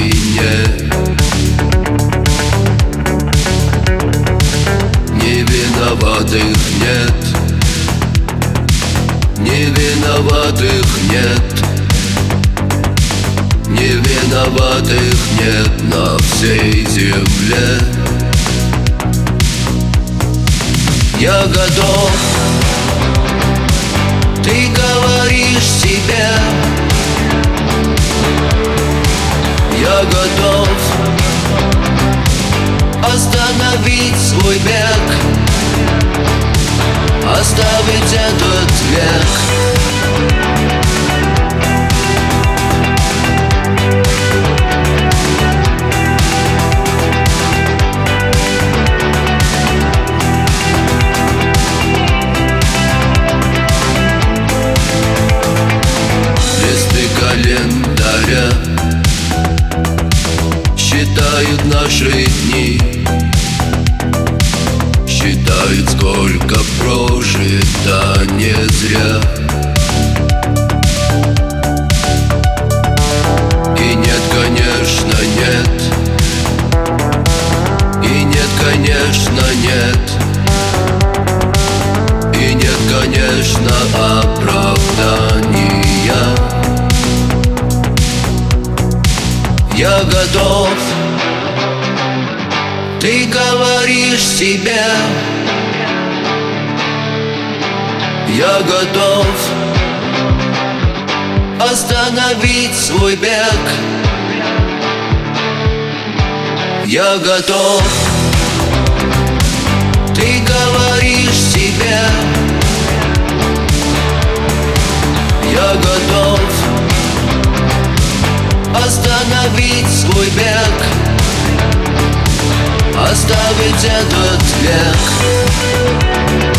спине. Не виноватых нет, не виноватых нет, не виноватых нет на всей земле. Я готов, ты говоришь себе. Я готов остановить свой бег, оставить этот век. Листы календаря считают наши дни, считают, сколько прожито не зря. И нет, конечно, нет, и нет, конечно, нет, и нет, конечно, оправдания. Я готов, ты говоришь себе. Я готов остановить свой бег. Я готов, ты говоришь себе. Я готов остановить свой бег, оставить этот век.